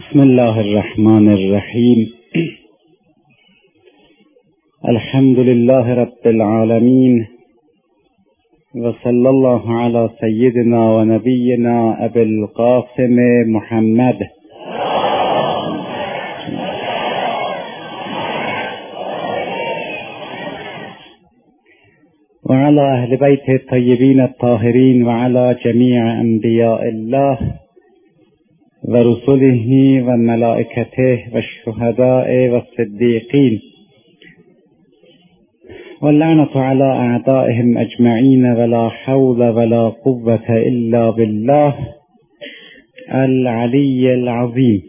بسم الله الرحمن الرحیم. الحمد لله رب العالمین و صلی الله علی سیدنا و نبینا ابی القاسم محمد و علی اهل بیت الطیبین الطاهرین و علی جمیع انبیاء الله و رسله و ملائکته و الشهداء و الصدیقین و لعنت علی اعدائهم اجمعین ولا حول ولا قوة الا بالله العلی العظیم.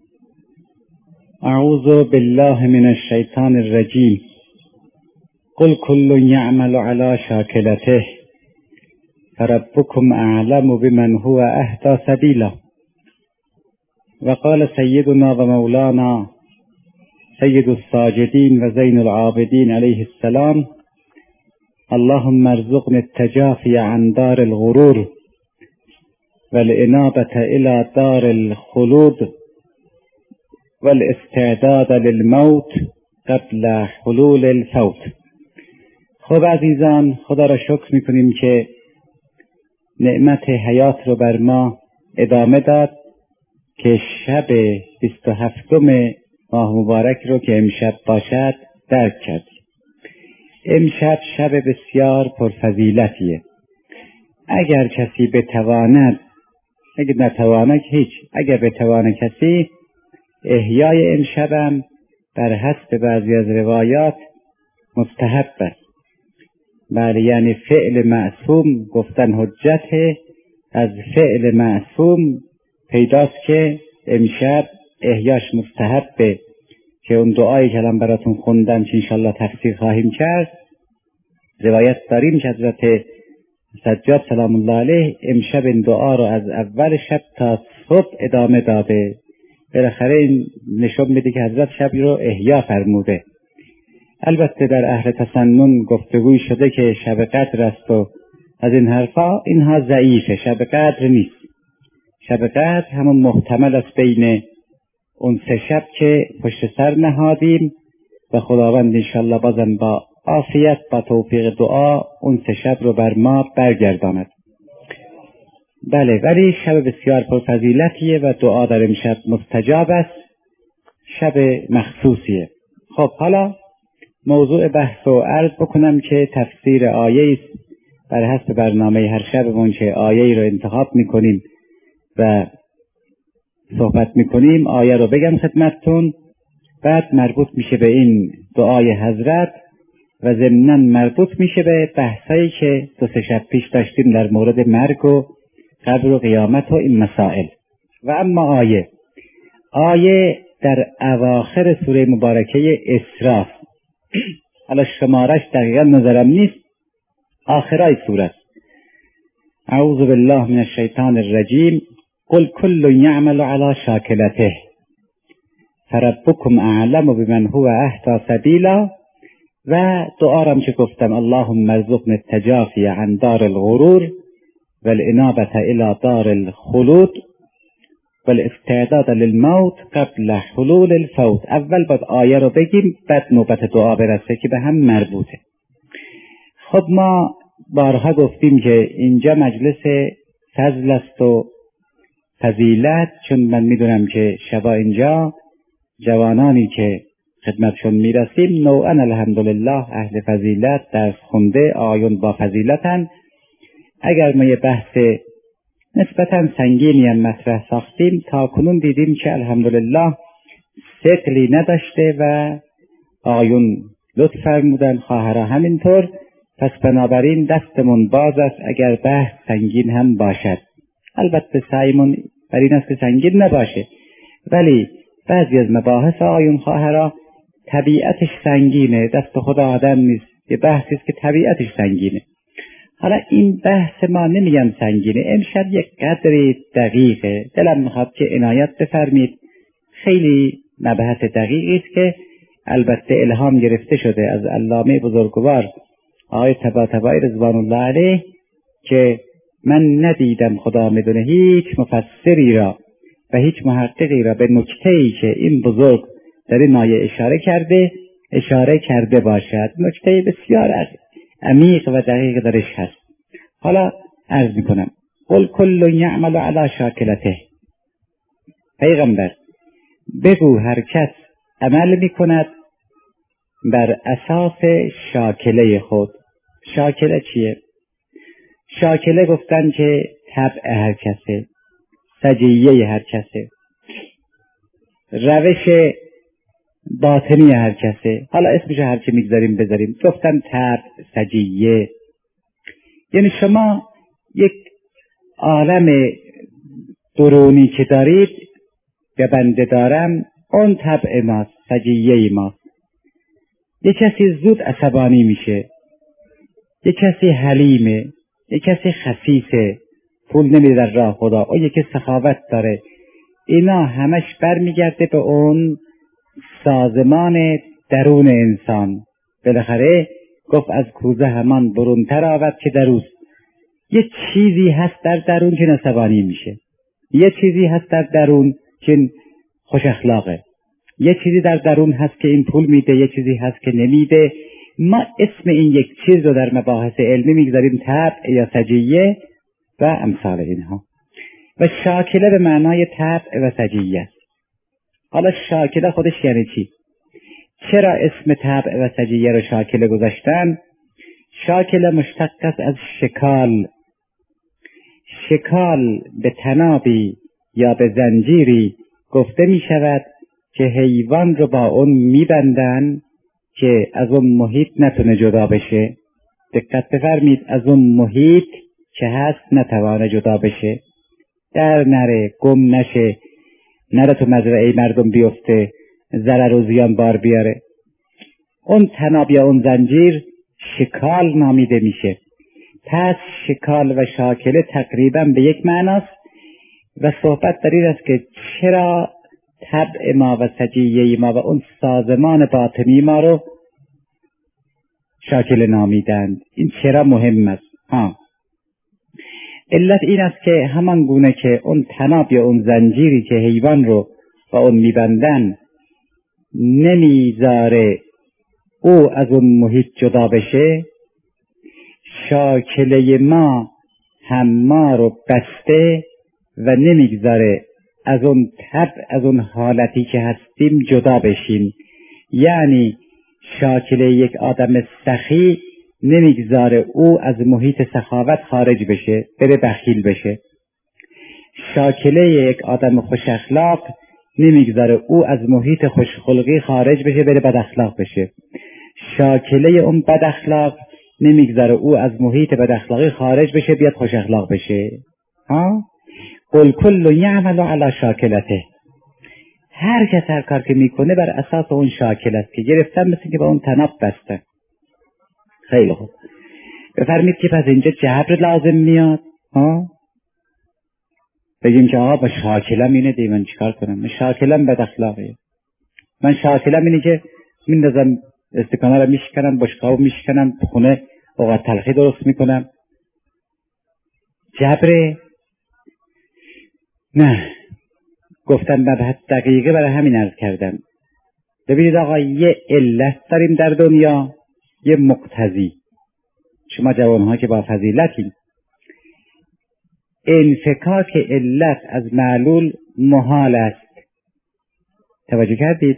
اعوذ بالله من الشیطان الرجیم. قل كل يعمل على شاكلته فربكم اعلم بمن هو اهدى سبيلا. وقال سيدنا ومولانا سيد الساجدين وزين العابدين عليه السلام: اللهم ارزقني التجافي عن دار الغرور والإنابة إلى دار الخلود والاستعداد للموت قبل حلول الفوت. خب عزیزان، خدا را شکر میکنیم که نعمت حیات رو بر ما ادامه داد که شب 27 ماه مبارک رو که امشب باشد درک کرد. امشب شب بسیار پرفضیلتیه. اگر کسی بتواند، اگر نتواند هیچ، اگر بتواند کسی، احیای امشبم بر حسب بعضی از روایات مستحب است. بله، یعنی فعل معصوم گفتن حجته. از فعل معصوم پیداست که امشب احیاش مستحبه، که اون دعایی که الان براتون خوندم که انشالله تفسیر خواهیم کرد، روایت داریم که حضرت سجاد سلام الله علیه امشب این دعا رو از اول شب تا صبح ادامه داده. بالاخره این نشون میده که حضرت شب رو احیا فرموده. البته در اهل تسنن گفتگوی شده که شب قدر است و از این حرفا، اینها ضعیفه. شب قدر نیست. شب قدر همون محتمل است بین اون 3 شب که پشت سر نهادیم و خداوند انشالله بازم با عافیت با توفیق دعا اون 3 شب رو بر ما برگرداند. بله، ولی شب بسیار پرفضیلتیه و دعا در امشب مستجاب است. شب مخصوصیه. خب حالا موضوع بحث و عرض بکنم که تفسیر آیه است. بر حسب برنامه هر شبمون که آیه رو انتخاب میکنیم و صحبت میکنیم، آیه رو بگم خدمتتون، بعد مربوط میشه به این دعای حضرت و ضمناً مربوط میشه به بحثایی که 2-3 شب پیش داشتیم در مورد مرگ و قبر و قیامت و این مسائل. و اما آیه در اواخر سوره مبارکه اسراء، حالا شمارش دقیقا نظرم نیست، آخرای سوره است. اعوذ بالله من الشیطان الرجیم. قل كل يعمل على شاكلته فربكم اعلم بمن هو اهدى سبيلا. و دعارم که گفتم: اللهم ارزقني التجافي عن دار الغرور والانابة الى دار الخلود والاستعداد للموت قبل حلول الفوت. اول باید آیه رو بگیم، بعد نوبت دعا برسه که به هم مربوطه. خب ما بارها گفتیم که اینجا مجلس فضل است و فضیلت، چون من میدونم که شبا اینجا جوانانی که خدمتشون میرسیم نوعا الحمدلله اهل فضیلت، درس خونده، آیون با فضیلتن. اگر ما یه بحث نسبتا سنگینی هم مطرح ساختیم، تا کنون دیدیم که الحمدلله ثقلی نداشته و آیون لطف فرمودن، خواهرها همینطور. پس بنابراین دستمون باز است اگر بحث سنگین هم باشد. البته سعیمون بر این است که سنگین نباشه، ولی بعضی از مباحث آیون خواهرها طبیعتش سنگینه، دست خود آدم نیست، یه بحثی است که طبیعتش سنگینه. حالا این بحث ما نمیگم سنگینه، امشب یک قدری دقیقه، دلم میخواد که عنایت بفرمید. خیلی مبحث دقیقی است که البته الهام گرفته شده از علامه بزرگوار آقای طباطبایی رضوان الله علیه، که من ندیدم خدا میدونه هیچ مفسری را و هیچ محققی را به نکته‌ای که این بزرگ در این آیه اشاره کرده باشد. نکته بسیار عمیق و دقیق درش هست. حالا عرض میکنم قل کل یعمل علی شاکلته. پیغمبر بگو هر کس عمل میکند بر اساس شاکله خود. شاکله چیه؟ شاکله گفتن که طبع هر کسه، سجیه هر کسه، روش باطنی هر کسه. حالا اسمش هر چی میگذاریم بذاریم. گفتن طبع، سجیه، یعنی شما یک عالم درونی که دارید که بنده دارم، اون طبع ماست، سجیه ماست. یک کسی زود عصبانی میشه، یک کسی حلیمه، یک کسی خسیسه، پول نمیده در راه خدا، او یکی سخاوت داره. اینا همش برمیگرده به اون سازمان درون انسان. بالاخره گفت از کوزه همان برونتر آورد که دروست. یه چیزی هست در درون که عصبانی میشه، یه چیزی هست در درون که خوش اخلاقه، یه چیزی در درون هست که این پول میده، یه چیزی هست که نمیده. ما اسم این یک چیز رو در مباحث علمی میگذاریم طبع یا سجیه و امثال اینها. و شاکله به معنای طبع و سجیه است. حالا شاکله خودش یعنی چی؟ چرا اسم طبع و سجیه رو شاکله گذاشتن؟ شاکله مشتق است از شکال. شکال به تنابی یا به زنجیری گفته می شود که حیوان رو با اون می بندن که از اون محیط نتونه جدا بشه. دقت بفرمید، از اون محیط که هست نتوانه جدا بشه، در نره، گم نشه، نره تو مزرعه مردم بیفته، ضرر و زیان بار بیاره. اون تناب یا اون زنجیر شکال نامیده میشه. پس شکال و شاکله تقریبا به یک معناست و صحبت در این است که چرا طبع ما و سجیه ما و اون سازمان باطنی ما رو شاکله نامیدند. این چرا مهم است؟ علت این است که همان گونه که اون تناب یا اون زنجیری که حیوان رو با اون میبندن نمیذاره او از اون محیط جدا بشه، شاکله ما هم ما رو بسته و نمیگذاره از اون طبع، از اون حالتی که هستیم جدا بشیم. یعنی شاکله یک آدم سخی نمیگذاره او از محیط سخاوت خارج بشه، بره بخیل بشه. شاکله یک آدم خوش اخلاق نمیگذاره او از محیط خوشخلقی خارج بشه، بره بد اخلاق بشه. شاکله اون بد اخلاق نمیگذاره او از محیط بد اخلاقی خارج بشه، بیاد خوش اخلاق بشه. قل کل یعمل علی شاکلته. هر کس هر کار که میکنه بر اساس اون شاکله است که گرفتن، مثل که با اون تناب بسته. خیلی خوب، بفرمید که پس اینجا جبر لازم میاد. بگیم که با شاکلم اینه دی، من چیکار کنم؟ من شاکلم بد اخلاقیه، من شاکلم اینه که میندازم استکانه رو میشکنم، بشقابو میشکنم، خونه اوقات تلخی درست میکنم. جبره؟ نه. گفتم مبحث دقیقه، برای همین عرض کردم. ببینید آقا، یه علت داریم در دنیا، یه مقتضی. شما جوانها که با فضیلتیم، انفکاک علت از معلول محال است. توجه کردید؟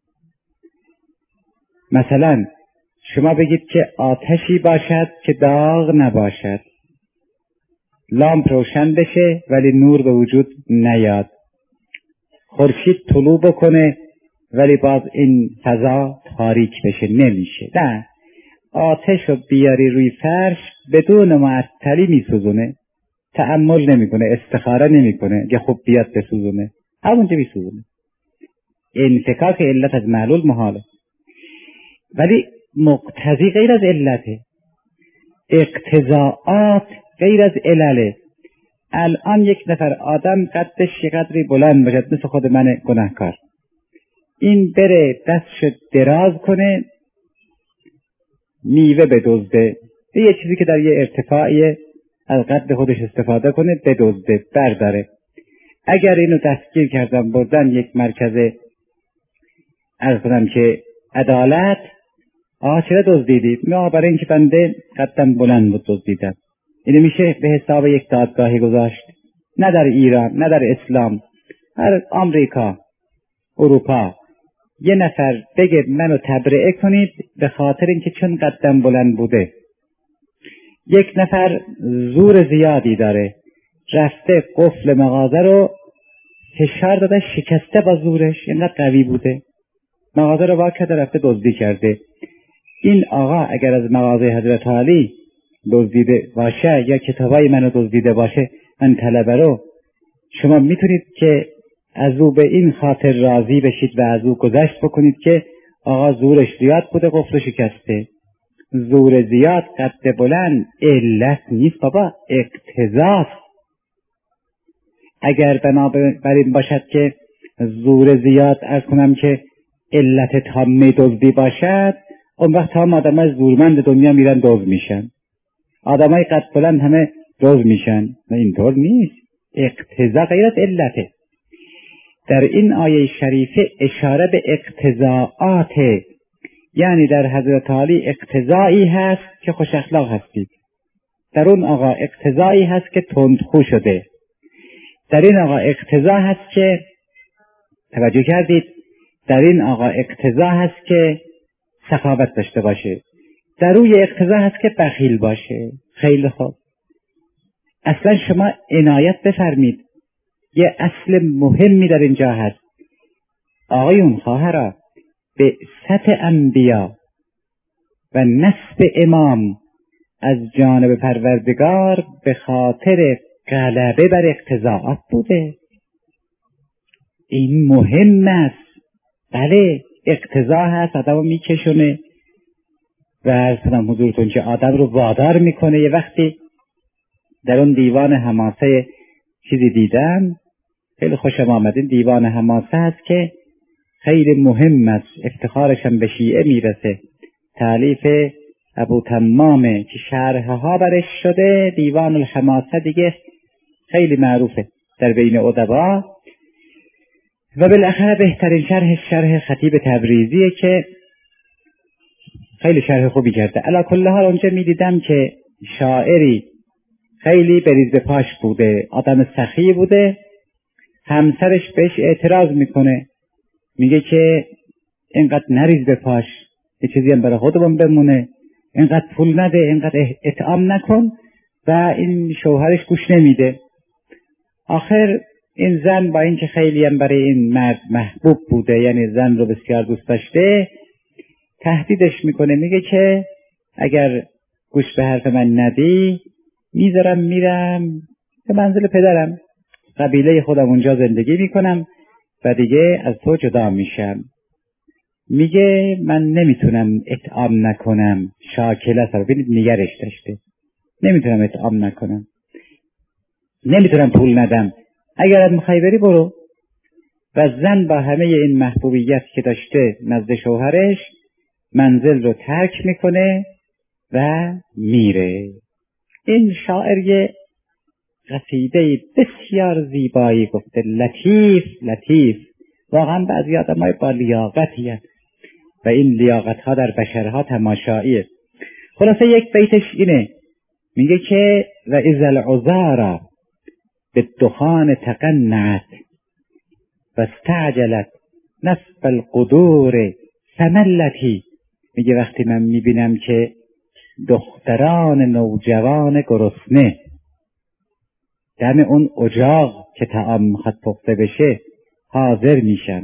مثلا شما بگید که آتشی باشد که داغ نباشد، لامپ روشن بشه ولی نور به وجود نیاد، خورشید طلوع بکنه ولی باز این فضا تاریک بشه، نمیشه. نه، آتش رو بیاری روی فرش بدون معطلی میسوزونه، تأمل نمیکنه، استخاره نمیکنه که خوب بیاد بسوزونه، همونجا میسوزونه. انفکاک علت از معلول محاله. ولی مقتضی غیر از علته، اقتضاعات غیر از علله. الان یک نفر آدم قدش یه قدری بلند باشد، مثل خود من گناهکار، این بره دستش دراز کنه میوه بدزده، یه چیزی که در یه ارتفاعی از قد خودش استفاده کنه بدزده، برداره. اگر اینو دستگیر کردن بردن یک مرکز عرض کنم که عدالت، چرا دزدیدید؟ نه، برای اینکه بنده قدم بلند بود دزدیدم. اینو میشه به حساب یک دادگاهی گذاشت؟ نه در ایران، نه در اسلام. هر آمریکا، اروپا یه نفر بگه منو تبرئه کنید به خاطر اینکه چون قدم بلند بوده. یک نفر زور زیادی داره، رفته قفل مغازه رو فشار داده، شکسته با زورش، اینقدر قوی بوده، مغازه رو وا کرده، رفته دزدی کرده. این آقا اگر از مغازه حضرت علی دزدیده باشه یا کتابای منو دزدیده باشه، من طلبه رو، شما میتونید که از او به این خاطر راضی بشید و از او گذشت بکنید که آقا زورش زیاد بوده، قفل شکسته. زور زیاد، قد بلند علت نیست بابا، اقتضاست. اگر بنابراین باشد که زور زیاد ارز کنم که علت تامه دزدی باشد، اون وقت تمام آدمای زورمند دنیا میرن دزد میشن، آدمای قد بلند همه دزد میشن. نه، اینطور نیست. اقتضا غیر از علته. در این آیه شریفه اشاره به اقتضاعاته، یعنی در حضرت علی اقتضایی هست که خوش اخلاق هستید، در اون آقا اقتضایی هست که تندخو شده، در این آقا اقتضا هست که توجه کردید، در این آقا اقتضا هست که سخاوت داشته باشه، در روی اقتضا هست که بخیل باشه. خیلی خوب، اصلا شما عنایت بفرمید، یه اصل مهمی در اینجا هست. آقایون، خواهرها، بعثت انبیا و نصب امام از جانب پروردگار به خاطر غلبه بر اقتضاعات بوده. این مهم است. بله، اقتضا هست، آدم رو میکشونه و عرض کنم حضورتون که آدم رو وادار میکنه. یه وقتی در اون دیوان حماسه چیزی دیدم، خیلی خوشم آمد. این دیوان حماسه هست که خیلی مهم است، افتخارشم به شیعه میرسه، تالیف ابو تمامه که شرحها برش شده. دیوان الحماسه دیگه خیلی معروفه در بین ادبا و بالاخره بهترین شرح خطیب تبریزیه که خیلی شرح خوبی کرده. علی کل حال اونجا میدیدم که شاعری خیلی بریز به پاش بوده، آدم سخی بوده، همسرش بهش اعتراض میکنه، میگه که اینقدر نریز به پاش، یه چیزی هم برای خودمون بمونه، اینقدر پول نده، اینقدر اطعام نکن. و این شوهرش گوش نمیده. آخر این زن با اینکه خیلی هم برای این مرد محبوب بوده، یعنی زن رو بسیار دوست داشته، تهدیدش میکنه، میگه که اگر گوش به حرف من ندی میذارم میرم به منزل پدرم، قبیله خودم اونجا زندگی میکنم و دیگه از تو جدا میشم. میگه من نمیتونم اطعام نکنم، شاکله سر ببینید نگرش داشته، نمیتونم اطعام نکنم، نمیتونم پول ندم، اگر میخوای بری برو. و زن با همه این محبوبیت که داشته نزد شوهرش منزل رو ترک میکنه و میره. این شاعر یه قصیده بسیار زیبایی گفته، لطیف. واقعا بعضی آدمای با لیاقتی هست و این لیاقت ها در بشرها تماشاییه. خلاصه یک بیتش اینه، میگه که و اذا العذارا بالدخان تقنعت و استعجلت نصب القدور سملتی. میگه وقتی من میبینم که دختران نوجوان گرسنه دم اون اجاق که طعام میخواد پخته بشه حاضر میشن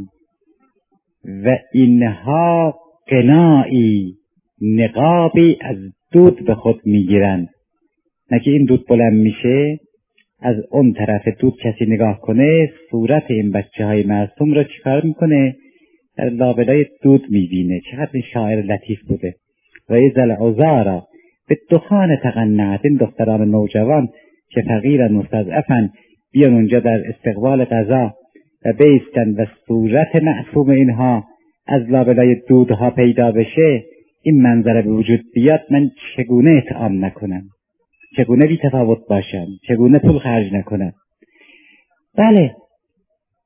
و اینها قناعی نقابی از دود به خود میگیرن، نه که این دود بلند میشه از اون طرف دود کسی نگاه کنه صورت این بچه های معصوم رو چیکار میکنه؟ در لابلای دود میبینه. چقدر این شاعر لطیف بوده. و اذا العذارا بالدخان تقنعت، این دختران نوجوان که فقیرن مستضعفن بیان اونجا در استقبال غذا و بیستن و صورت معصوم اینها از لابلای دودها پیدا بشه، این منظره به وجود بیاد، من چگونه اطعام نکنم، چگونه بی تفاوت باشم، چگونه پول خرج نکنم. بله،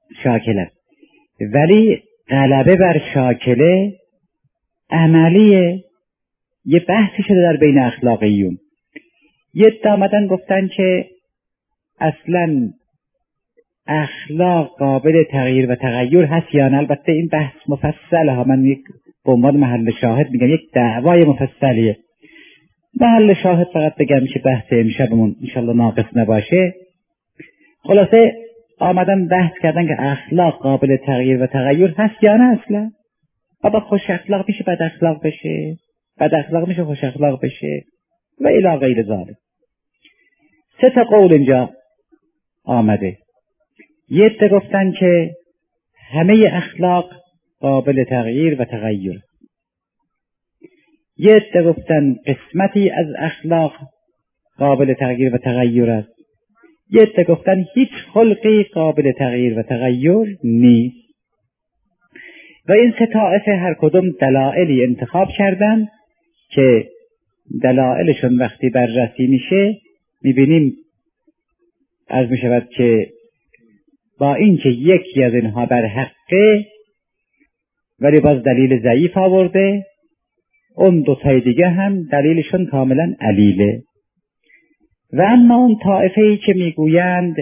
شاکل است، ولی غلبه بر شاکله عملیه. یه بحثی شده در بین اخلاقیون. یه آمدن گفتن که اصلا اخلاق قابل تغییر و تغییر هست یا نه. البته این بحث مفصله ها، من یک به عنوان محل شاهد میگم یک دعوای مفصلیه. محل شاهد فقط بگم میشه بحث امشبمون انشالله ناقص نباشه. خلاصه آمدن بحث کردن که اخلاق قابل تغییر و تغییر هست یا نه. اصلا بابا خوش اخلاق میشه بد اخلاق بشه، بد اخلاق میشه خوش اخلاق بشه و الی غیر ذلک. 3 قول اینجا آمده. یه عده گفتن که همه اخلاق قابل تغییر و تغییر، یه عده گفتن قسمتی از اخلاق قابل تغییر و تغییر است، یه عده گفتن هیچ خلقی قابل تغییر و تغییر نیست. و این 3 طائفه هر کدوم دلایلی انتخاب کردن که دلایلشون وقتی بررسی میشه میبینیم عرض میشود که با اینکه یکی از اینها بر حقه ولی باز دلیل ضعیف آورده، اون 2 تای دیگه هم دلیلشون کاملا علیله. و اما اون طائفه‌ای که میگویند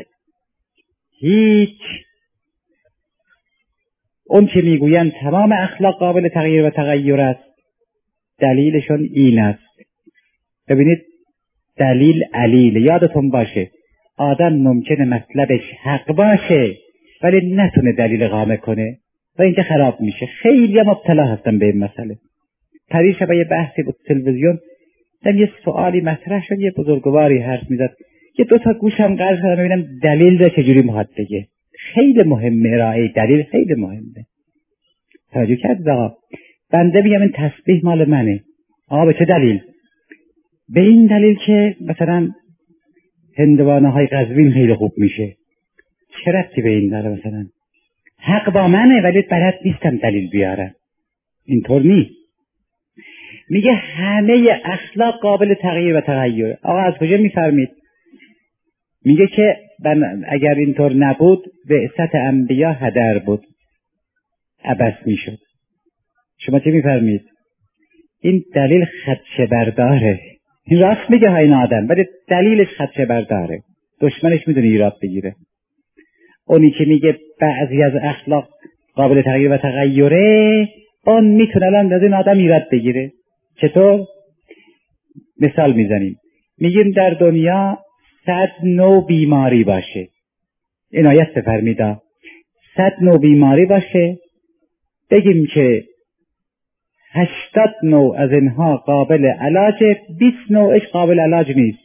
اون که میگویند تمام اخلاق قابل تغییر و تغییر است، دلیلشون این است. ببینید دلیل علیله. یادتون باشه آدم ممکنه مطلبش حق باشه ولی نتونه دلیل قامه کنه و اینجا خراب میشه. خیلی مبتلا هستن به این مسئله. پریشب یه بحثی بود تلویزیون، یه سوالی مطرح شد، یه بزرگواری حرف میزد، یه 2 تا گوشم قرض کردم ببینم دلیل را چجوری میخواد بگه. خیلی مهمه ارائه دلیل، خیلی مهمه. توجه کرد آقا؟ بنده میگم این تسبیح مال منه. آقا به چه دلیل؟ به این دلیل که مثلا هندوانه های قزوین خیلی خوب میشه. چه ربطی به این داره؟ مثلا حق با منه ولی بلد نیستم دلیل بیارم. اینطور نیست. میگه همه اخلاق قابل تغییر و تغییر. آقا از کجا میفرمید؟ میگه که اگر اینطور نبود بعثت انبیا هدر بود، عبث میشد. شما چه میفرمید؟ این دلیل خدشه برداره. این راست میگه ها این آدم، ولی دلیلش خدشه برداره. دشمنش میدونه ایراد بگیره. اونی که میگه بعضی از اخلاق قابل تغییر و تغییره، اون میتونه الان از این آدم ایراد بگیره. چطور؟ مثال میزنیم، میگیم در دنیا 100 نوع بیماری باشه. عنایت بفرمایید. 100 نوع بیماری باشه، بگیم که 80 نوع از اینها قابل علاجه، 20 نوعش قابل علاج نیست.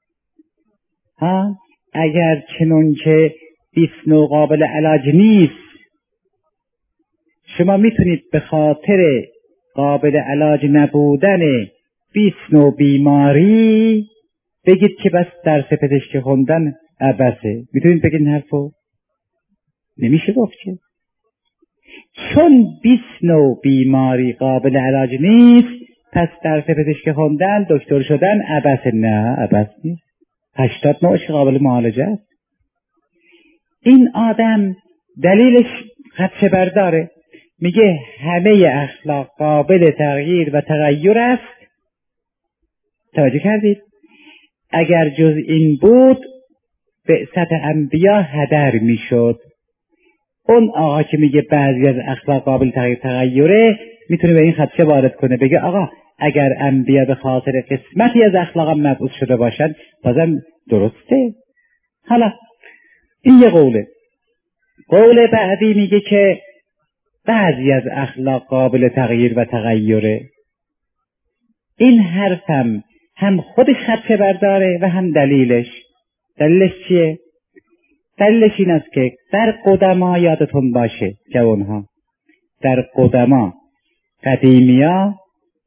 اگر چنون که 20 نوع قابل علاج نیست، شما میتونید به خاطر قابل علاج نبودن 20 نوع بیماری بگید که بس درس پزشکی خوندن عبثه. میتونید بگید این حرفو؟ نمیشه گفت که چون 20 نوع بیماری قابل علاج نیست پس درس پزشکی خوندن، دکتر شدن عبثه. نه عبث نیست. 80 نوعش قابل معالجه است. این آدم دلیلش خدشه برداره. میگه همه اخلاق قابل تغییر و تغییر است. توجه کردید؟ اگر جز این بود بعثت انبیا هدر میشد. اون آقا که میگه بعضی از اخلاق قابل تغییر تغییره میتونه به این خدشه وارد کنه، بگه آقا اگر انبیا به خاطر قسمتی از اخلاق هم مبعوث شده باشن بازم درسته. حالا این یه قوله. قول بعدی میگه که بعضی از اخلاق قابل تغییر و تغییره. این حرفم هم خودش خدشه برداره و هم دلیلش. دلیلش چیه؟ دلیلش این است که در قدما، یادتون باشه جوانها، در قدما قدیمیا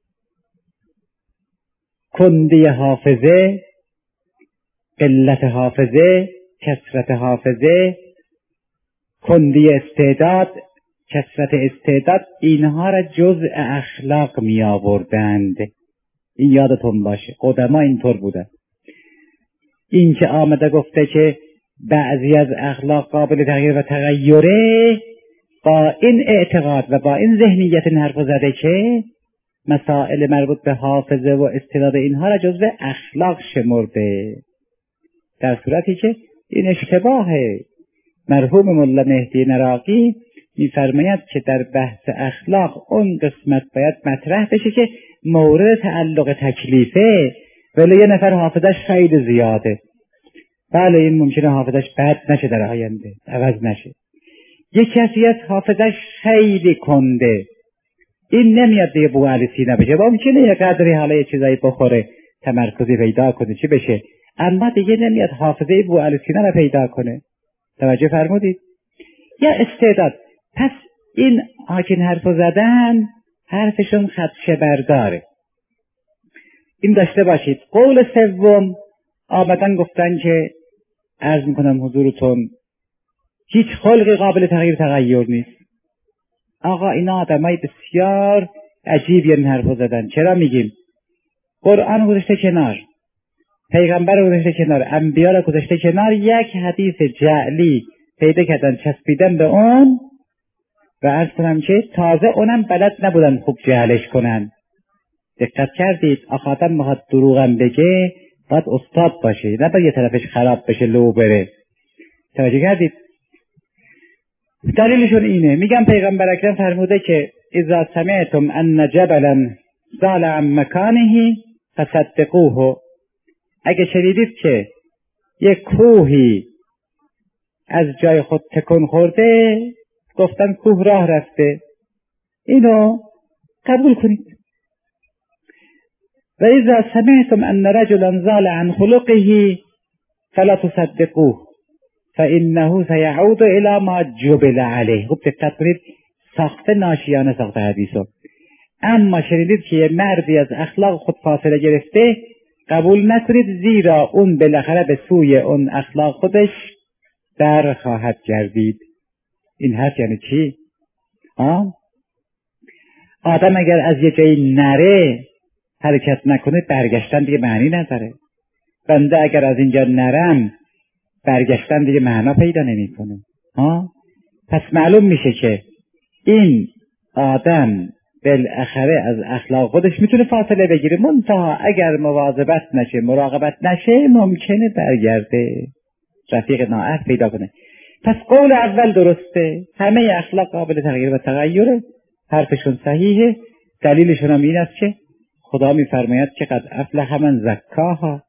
کندی حافظه، قلت حافظه، کثرت حافظه، کندی استعداد، کثرت استعداد، اینها را جزء اخلاق می آوردند. این یادتون باشه قدما اینطور بوده. این که آمده گفته که بعضی از اخلاق قابل تغییر و تغییره، با این اعتقاد و با این ذهنیت این حرف زده که مسائل مربوط به حافظه و استعداد اینها را جزو اخلاق شمرده، در صورتی که این اشتباهه. مرحوم ملا مهدی نراقی می‌فرماید که در بحث اخلاق اون قسمت باید مطرح بشه که مورد تعلق تکلیفه، ولی یه نفر حافظش خیلی زیاده، بله این ممکنه حافظش بد نشه در آینده، عوض نشه. یک کسی از حافظش خیلی کنده، این نمیاد دیگه بو علی سینه بشه، ممکنه یه قدری حالا یه چیزایی بخوره، تمرکزی پیدا کنه، چی بشه، اما دیگه نمیاد حافظه بو علی سینه رو پیدا کنه. توجه فرمودید؟ یا استعداد. پس این آکین حرفو زدن حرفشون خدشه برداره. این داشته باشید. قول سوم آمدن گفتن که عرض میکنم حضورتون هیچ خلقی قابل تغییر نیست. آقا اینا آدمای بسیار عجیبی این حرفو زدن. چرا میگیم؟ قرآن گذاشته کنار، پیغمبر گذاشته کنار، انبیا را گذاشته کنار، یک حدیث جعلی پیدا کردن چسبیدن به اون و عرض کنم که تازه اونم بلد نبودن خوب جعلش کنن. دقت کردید؟ آخاتم میخواد دروغم بگه باید استاد باشه، نه باید یه طرفش خراب بشه لو بره. توجه کردید؟ دلیلشون اینه، میگم پیغمبر اکرم فرموده که اذا سمعتم ان جبلا زال عن مکانه فصدقوه. اگه شنیدید که یک کوهی از جای خود تکون خورده، گفتن کوه راه رفته، اینو قبول کنید. و اذا سمعتم ان رجلا زال عن خلقه فلا تصدقوه فانه سيعود الى ما جبل عليه. خوب دقت کنید، ساخته ناشیانه ساخته حدیثو. اما شنیدید که یه مردی از اخلاق خود فاصله گرفته، قبول نکنید، زیرا اون بالاخره به سوی اون اخلاق خودش در خواهد گردید. این حرف یعنی چی؟ آدم اگر از یه جایی نره، حرکت نکنه، برگشتن دیگه معنی نداره. بنده اگر از اینجا نرم، برگشتن دیگه معنا پیدا نمی کنه. پس معلوم میشه که این آدم بالاخره از اخلاق خودش میتونه فاصله بگیره، منتها اگر مواظبت نشه، مراقبت نشه، ممکنه برگرده، رفیق نااهل پیدا کنه. پس قول اول درسته، همه اخلاق قابل تغییر و تغییره، حرفشون صحیحه. دلیلشون هم این است که خدا میفرماید که قد افلح من زکاها.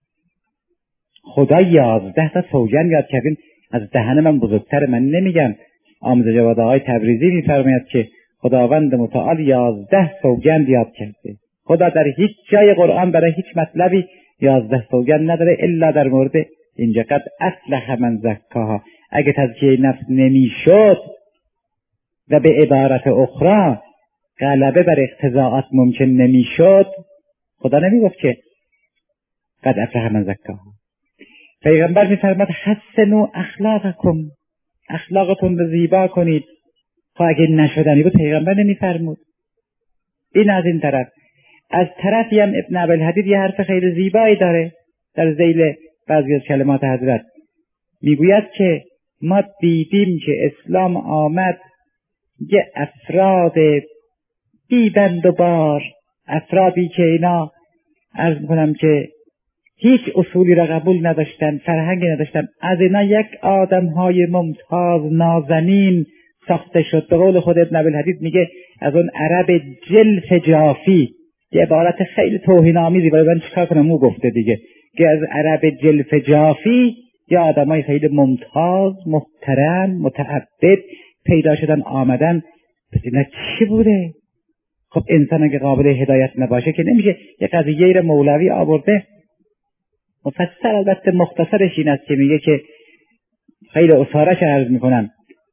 خدا 11 تا سوگند یاد کردین، از دهن من بزرگتر من نمیگم. آموزه جواد آقای تبریزی میفرماید که خداوند متعال 11 سوگند یاد کرده. خدا در هیچ جای قرآن برای هیچ مطلبی 11 سوگند نداره الا در مورد اینجا قد افلح من زکاها. اگه تزکیه نفس نمیشد و به عبارت اخرى غلبه بر اقتضاعات ممکن نمیشد، خدا نمیگفت که قد افلح من زکاها. پیغمبر میفرماد حسنوا اخلاقکم، اخلاقتون رو زیبا کنید. خب اگه نشدنی بود پیغمبر نمیفرمود. این از این طرف. از طرفی هم ابن ابوالحدید یه حرف خیلی زیبایی داره در ذیل بعضی از کلمات حضرت. میگوید که ما دیدیم که اسلام آمد یه افراد بیبند و بار، افرادی که اینا عرض میکنم که هیچ اصولی را قبول نداشتن، فرهنگی نداشتن، از اینا یک آدمهای ممتاز نازنین ساخته شد. به قول خود ابن ابوالحدید میگه از اون عرب جلف جافی، یه عبارت خیلی توهین‌آمیزی، ولی من چیکار کنم، او گفته دیگه، که از عرب جلف جافی یه آدمای خیلی ممتاز، محترم، متعبد پیدا شدن، آمدن. پس اینا چی بوده؟ خب انسان اگه قابل هدایت نباشه که نمیشه. یه قضیه را مولوی آورده مفصل، البته مختصرش این است که میگه که خیلی اصارش عرض میکنم،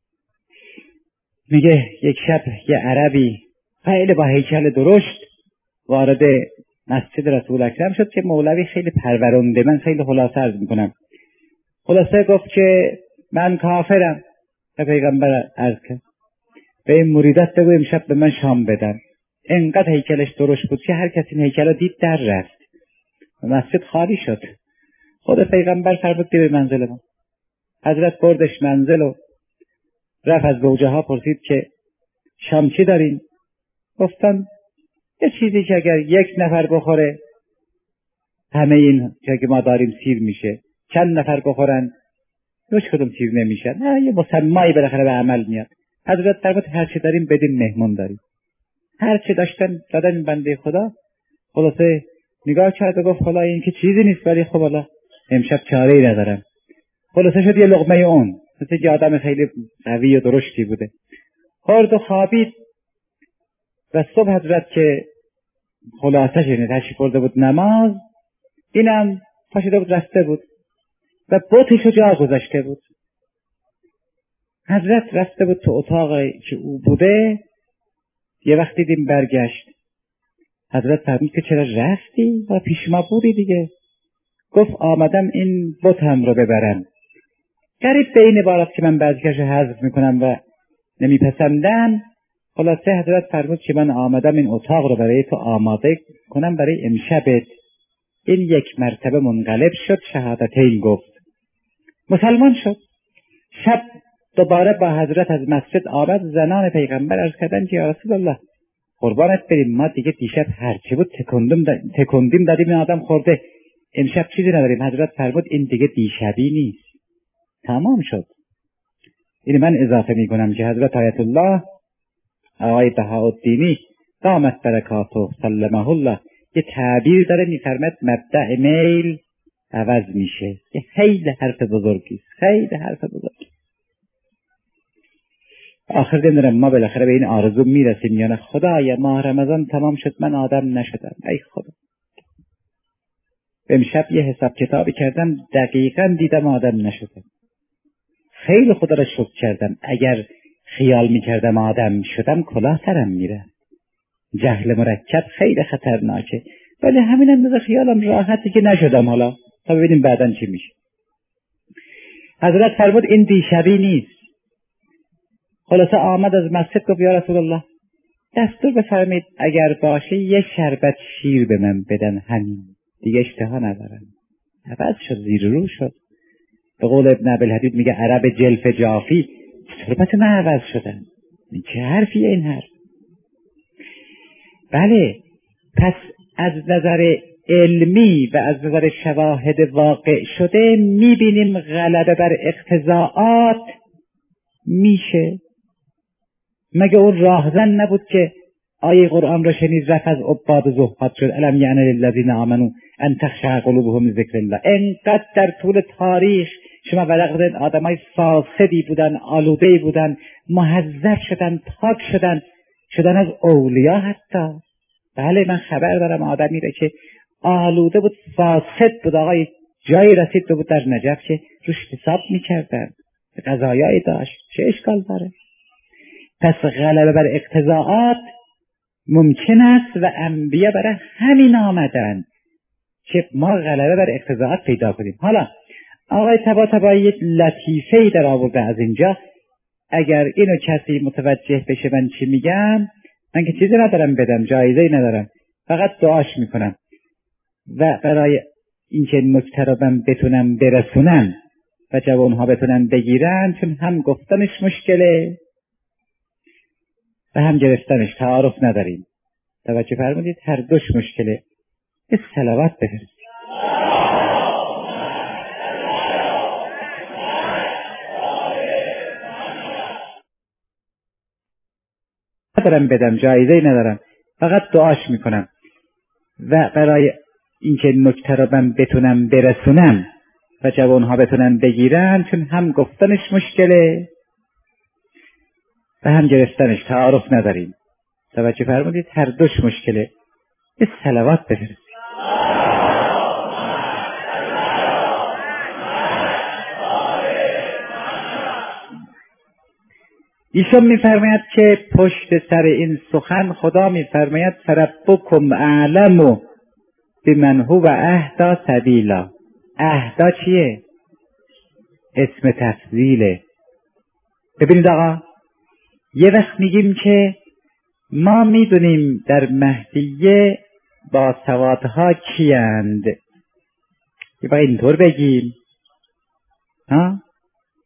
میگه یک شب یه عربی خیلی با هیکل درشت وارد مسجد رسول اکرم شد که مولوی خیلی پرورنده، من خیلی خلاصه عرض میکنم، خلاصه گفت که من کافرم. به پیغمبر عرض کرد به این مریدات بگو امشب به من شام بدن. انقدر هیکلش درشت بود که هر کسی این هیکل رو دید در رفت، مسجد خالی شد. خود پیغمبر فرمود به منزل ما. حضرت بردش منزل و رفت از زوجه ها پرسید که شام چی دارین؟ گفتن یه چیزی که اگر یک نفر بخوره همه این که ما داریم سیر میشه، چند نفر بخورن هیچ کدوم سیر نمیشن، یه مسمایی بالاخره به عمل میاد. حضرت فرمود هر چی داریم بدیم مهمون داریم. هر چی داشتن دادن بنده خدا. خلاصه نگاه کرد و گفت خدا این که چیزی نیست، ولی خب الله امشب چاره‌ای ندارم. خلاصه شد یه لقمه اون، مثل که آدم خیلی قوی و درشتی بوده. خورد و خوابید و صبح حضرت که خلاصه شده تشریف برده بود نماز، اینم پاشیده بود رفته بود و بتش رو جا گذاشته بود. حضرت رفته بود تو اتاقی که او بوده، یه وقت دیدیم برگشت. حضرت فرمود که چرا رفتی؟ و پیش ما بودی دیگه. گفت آمدم این بتم رو ببرم. قریب به این عبارت که من بعضیش رو حذف میکنم و نمیپسندم. خلاصه حضرت فرمود که من آمدم این اتاق رو برای تو آماده کنم برای امشبت. این یک مرتبه منقلب شد، شهادتین گفت، مسلمان شد. شب دوباره با حضرت از مسجد آمد. زنان پیغمبر عرض کردن که یا رسول الله قربانت بریم، ما دیگه دیشب هرچی بود تکندیم دادیم این آدم خورده، امشب چیزی نداریم. حضرت فرمود این دیگه دیشبی نیست، تمام شد. این من اضافه میکنم که حضرت آیت الله آقای بهاءالدینی دامت برکاته سلمه الله یه تعبیر داره میفرماید مبدأ میل عوض میشه. یه خیلی حرف بزرگی، خیلی حرف بزرگی. آخر نمیدونم ما بالاخره به این آرزو میرسیم یا نه. خدایا ماه رمضان تمام شد من آدم نشدم، ای خدا. امشب یه حساب کتابی کردم دقیقاً دیدم آدم نشدم. خیلی خدا را شکر کردم. اگر خیال میکردم آدم شدم کلاه سرم میره. جهل مرکب خیلی خطرناکه، ولی همین اندازه خیالم راحتی که نشدم. حالا تا ببینیم بعداً چی میشه. حضرت فرمود این دیشبی نیست. خلاصه آمد از مسجد گفت یا رسول الله دستور بفرمایید اگر باشه یه شربت شیر به من بدن، همین دیگه اشتها ندارم. عوض شد، زیر رو شد. به قول ابن عبدالحدید میگه عرب جلف جافی، تربت من عوض شدن. چه حرفیه این حرف؟ بله، پس از نظر علمی و از نظر شواهد واقع شده میبینیم غلبه بر اقتضاعات میشه. مگه اون راهزن نبود که آیه قرآن را شنید رفت از عباد زهاد شد؟ الم یعن للذین آمنوا ان تخشع قلوبهم لذکر الله. انقدر در طول تاریخ شما بلغید آدمای فاسدی بودن، آلودهی بودن، محذب شدن، پاک شدن از اولیاء حتی. بله من خبر دارم آدمی را که آلوده بود، فاسد بود، آقای جایی رسید بود در نجف که روش حساب میکردن، قضایایی داشت، چه اشکال داره؟ پس غلبه بر اقتضاعات ممکن است و انبیا برای همین آمدن که ما غلبه بر اقتضاعات پیدا کنیم. حالا آقای طباطبایی یک لطیفه‌ای در آورده از اینجا. اگر اینو کسی متوجه بشه من چی میگم، من که چیزی ندارم بدم، جایزه‌ای ندارم، فقط دعاش میکنم و برای اینکه نکته رو من بتونم برسونم و جوانها بتونن بگیرن، چون هم گفتنش مشکله و هم گرفتنش، تعارف نداریم. توجه فرمودید، هر دوش مشکله. یه صلوات بفرستید. ندارم بدم، جایزه‌ای ندارم، فقط دعاش میکنم و برای اینکه نکته رو من بتونم برسونم و جوانها بتونن بگیرن، چون هم گفتنش مشکله و هم گرفتنش، تعارف نداریم. توجه فرمودید، هر دوش مشکله. یه صلوات بفرستید. ایشون میفرماید که پشت سر این سخن خدا میفرماید فربکم اعلم بمن هو اهدی سبیلا. اهدی چیه؟ اسم تفضیله. ببینید آقا، یه وقت میگیم که ما میدونیم در مهدیه با سوادها کیند، یه باید اینطور بگیم ها؟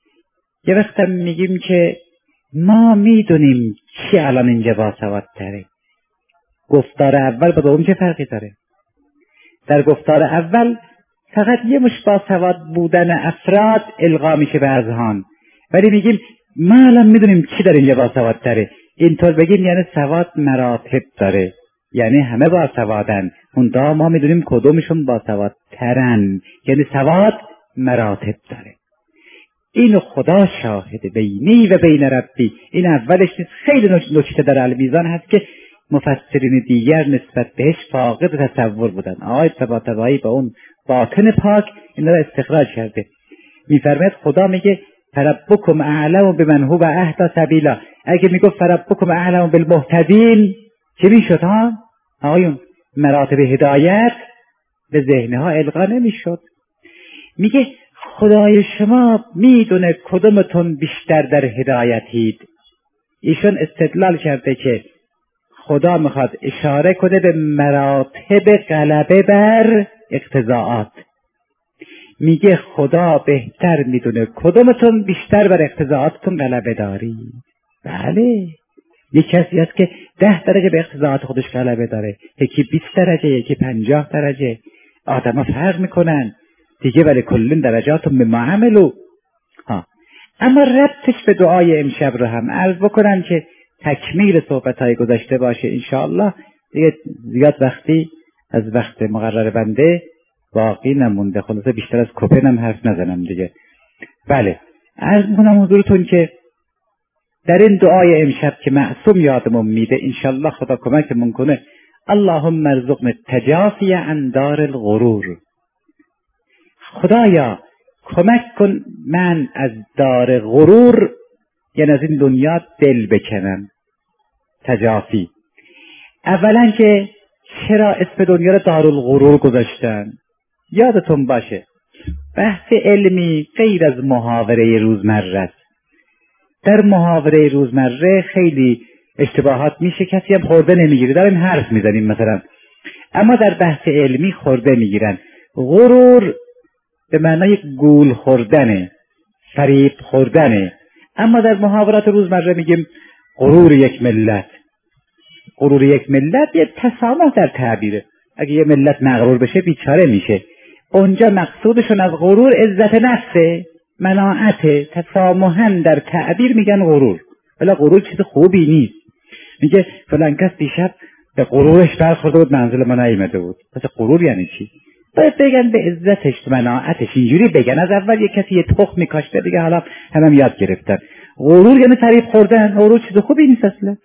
یه وقت هم میگیم که ما میدونیم چی الان اینجا باسوادتره. گفتار اول با دوم چه فرقی داره؟ در گفتار اول فقط یه مش باسواد بودن افراد القا میشه به اذهان، ولی میگیم ما الان میدونیم چی در اینجا باسوادتره. اینطور بگیم یعنی سواد مراتب داره، یعنی همه باسوادن، منتها ما میدونیم کدومشون باسوادترن، یعنی سواد مراتب داره. اینو خدا شاهده بینی و بین ربی. این اولش خیلی نکته در المیزان هست که مفسرین دیگر نسبت بهش فاقد تصور بودن. آقای طباطبایی با اون باطن پاک این را استخراج کرده. میفرماید خدا میگه فربکم اعلم بمن هو اهدی سبیلا. اگه میگفت فربکم اعلم بالمهتدین چه میشد ها؟ آقایون مراتب هدایت به ذهنها القا نمیشد. میگه خدای شما میدونه کدومتون بیشتر در هدایتید. ایشون استدلال کرده که خدا میخواد اشاره کنه به مراتب غلبه بر اقتضاعات. میگه خدا بهتر میدونه کدومتون بیشتر بر اقتضاعاتتون غلبه داری. بله، یک کسی هست که 10 درجه به اقتضاعات خودش غلبه داره، یکی 20 درجه، یکی 50 درجه. آدم فرق میکنن دیگه، ولی کلن درجاتون به ما عملو. اما ربطش به دعای امشب رو هم عرض بکنم که تکمیل صحبت‌های گذشته باشه انشاءالله. دیگه زیاد وقتی از وقت مقرر بنده باقی نمونده، خلاصه بیشتر از کوپنم حرف نزنم دیگه. بله، عرض میکنم حضورتون که در این دعای امشب که معصوم یادمون میده انشاءالله خدا کمکمون کنه. اللهم ارزقنا التجافی عن دار الغرور. خدایا کمک کن من از دار غرور، یعنی از این دنیا دل بکنم. تجافی. اولا که چرا اسم دنیا رو دارالغرور گذاشتن؟ یادتون باشه بحث علمی غیر از محاوره روزمره است. در محاوره روزمره خیلی اشتباهات میشه، کسی هم خورده نمیگیره، داریم حرف میزنیم مثلا، اما در بحث علمی خورده میگیرن. غرور به معنای گول خوردنه، فریب خوردنه، اما در محاورات روزمره میگیم غرور یک ملت. غرور یک ملت یه تسامح در تعبیره. اگه یه ملت مغرور بشه بیچاره میشه. اونجا مقصودشون از غرور عزت نفسه، مناعته، تسامحن در تعبیر میگن غرور. ولی غرور چیز خوبی نیست. میگه فلان کس دیشب به غرورش برخورده بود منزل ما نیامده بود. پس غرور یعنی چی؟ باید بگن به عزتش، مناعتش، اینجوری بگن. از اول یک کسی یه تخم میکاشته دیگه حالا هم یاد گرفتن. غرور یعنی فریب خوردن. غرور چیز خوبی نیست اصلا.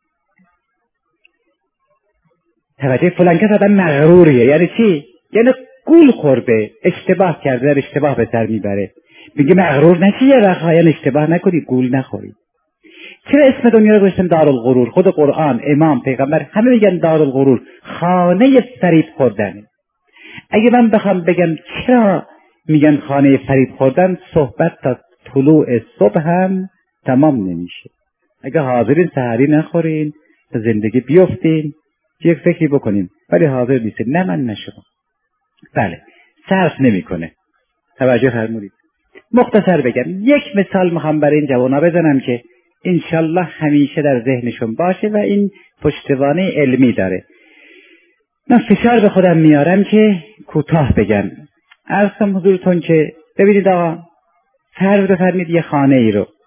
توجه، فلان کس آدم مغروریه یعنی چی؟ یعنی گول خورده، اشتباه کرده، در اشتباه به سر میبره. میگه مغرور نشی، یه رخایان اشتباه نکنی، گول نخوری. چرا اسم دنیا رو گذاشتن دارالغرور؟ خود قرآن، امام، پیغمبر همه میگن دارالغرور، خانه فریب خوردن. اگه من بخوام بگم چرا میگن خانه فریب خوردن، صحبت تا طلوع صبح هم تمام نمیشه. اگه حاضرین سحری نخورین، تا زندگی بیفتین، یک فکری بکنیم، ولی حاضر نیستین، نه من نه شما. بله، صرف نمیکنه. توجه فرمودید. مختصر بگم، یک مثال میخوام برای این جوانا بزنم که انشالله همیشه در ذهنشون باشه و این پشتوانه علمی داره. من فشار به خودم میارم که کوتاه بگم. عرض کنم حضورتون که ببینید آقا، فرض بفرمید یه خانه ای رو